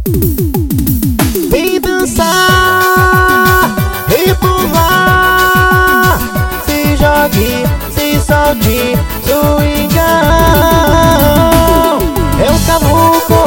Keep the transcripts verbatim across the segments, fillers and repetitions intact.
Vem dançar, rebolar, se jogue, se solte, swingão. É o Cavuco.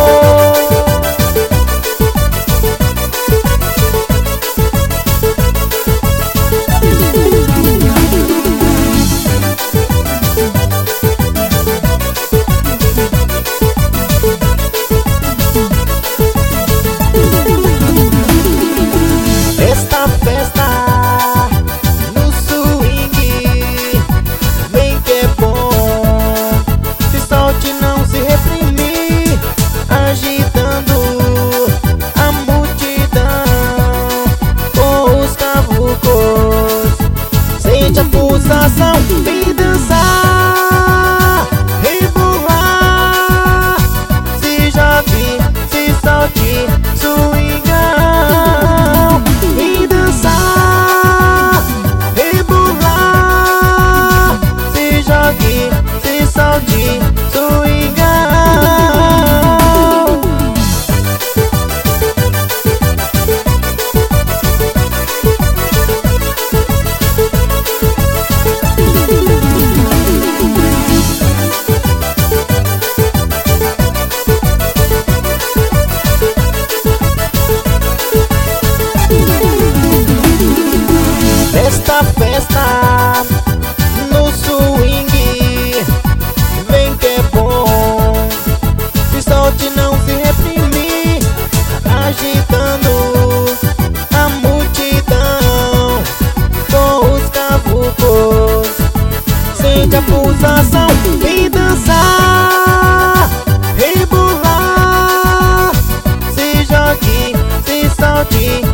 Esta festa no swing, vem que é bom, se solte, não se reprimir, agitando a multidão com os cavucos. Sente a pulsação, vem dançar, rebolar, se jogue, se solte, swingão. Vem dançar, rebolar, se jogue, se solte, swingão. Esta festa no swing, vem que é bom, se solte, não se reprimir, agitando a multidão com os cavucos. Sente a pulsação, vem dançar, rebolar, se jogue, se solte,